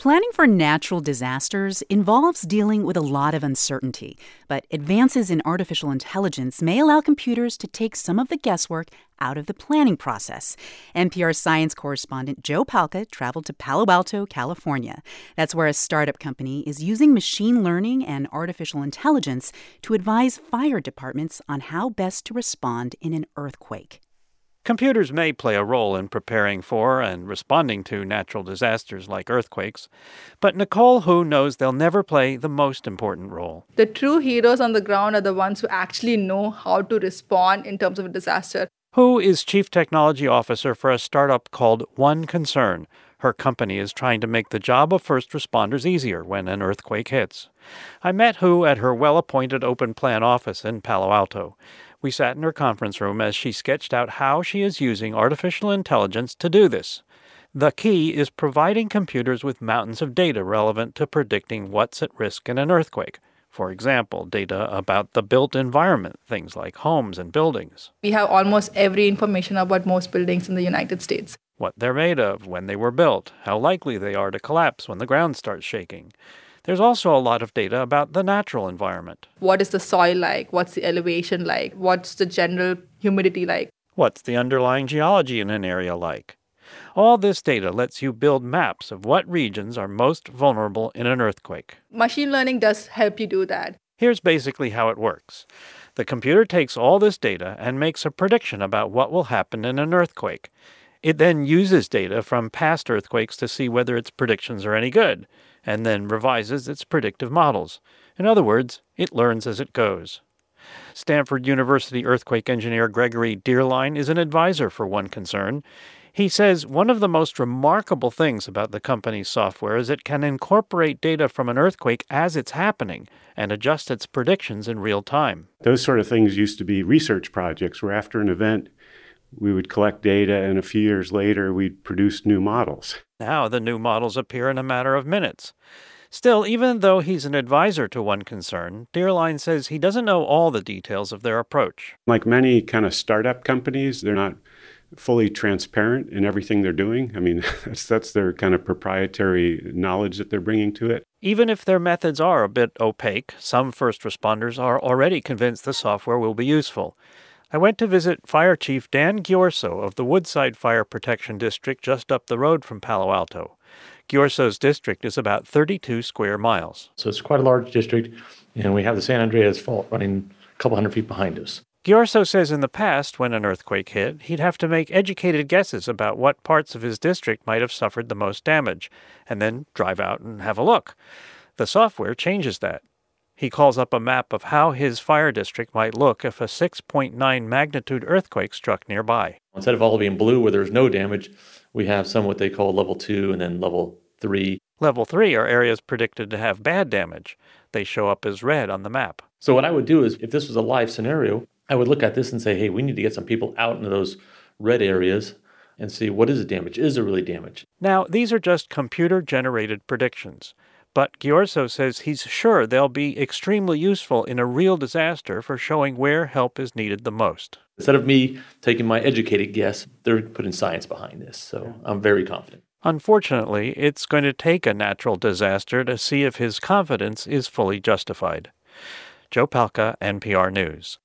Planning for natural disasters involves dealing with a lot of uncertainty, but advances in artificial intelligence may allow computers to take some of the guesswork out of the planning process. NPR science correspondent Joe Palca traveled to Palo Alto, California. That's where a startup company is using machine learning and artificial intelligence to advise fire departments on how best to respond in an earthquake. Computers may play a role in preparing for and responding to natural disasters like earthquakes, but Nicole Hu knows they'll never play the most important role. The true heroes on the ground are the ones who actually know how to respond in terms of a disaster. Hu is Chief Technology Officer for a startup called One Concern. Her company is trying to make the job of first responders easier when an earthquake hits. I met Hu at her well-appointed open plan office in Palo Alto. We sat in her conference room as she sketched out how she is using artificial intelligence to do this. The key is providing computers with mountains of data relevant to predicting what's at risk in an earthquake. For example, data about the built environment, things like homes and buildings. We have almost every information about most buildings in the United States. What they're made of, when they were built, how likely they are to collapse when the ground starts shaking. There's also a lot of data about the natural environment. What is the soil like? What's the elevation like? What's the general humidity like? What's the underlying geology in an area like? All this data lets you build maps of what regions are most vulnerable in an earthquake. Machine learning does help you do that. Here's basically how it works. The computer takes all this data and makes a prediction about what will happen in an earthquake. It then uses data from past earthquakes to see whether its predictions are any good, and then revises its predictive models. In other words, it learns as it goes. Stanford University earthquake engineer Gregory Dierlein is an advisor for One Concern. He says one of the most remarkable things about the company's software is it can incorporate data from an earthquake as it's happening and adjust its predictions in real time. Those sort of things used to be research projects where after an event, we would collect data, and a few years later, we'd produce new models. Now the new models appear in a matter of minutes. Still, even though he's an advisor to One Concern, Dierlein says he doesn't know all the details of their approach. Like many kind of startup companies, they're not fully transparent in everything they're doing. I mean, that's their kind of proprietary knowledge that they're bringing to it. Even if their methods are a bit opaque, some first responders are already convinced the software will be useful. I went to visit Fire Chief Dan Ghiorso of the Woodside Fire Protection District just up the road from Palo Alto. Ghiorso's district is about 32 square miles. So it's quite a large district, and we have the San Andreas Fault running a couple hundred feet behind us. Ghiorso says in the past, when an earthquake hit, he'd have to make educated guesses about what parts of his district might have suffered the most damage, and then drive out and have a look. The software changes that. He calls up a map of how his fire district might look if a 6.9 magnitude earthquake struck nearby. Instead of all being blue where there's no damage, we have some what they call level 2 and then level 3. Level 3 are areas predicted to have bad damage. They show up as red on the map. So what I would do is, if this was a live scenario, I would look at this and say, hey, we need to get some people out into those red areas and see what is the damage. Is there really damage? Now, these are just computer-generated predictions. But Ghiorso says he's sure they'll be extremely useful in a real disaster for showing where help is needed the most. Instead of me taking my educated guess, they're putting science behind this, so I'm very confident. Unfortunately, it's going to take a natural disaster to see if his confidence is fully justified. Joe Palca, NPR News.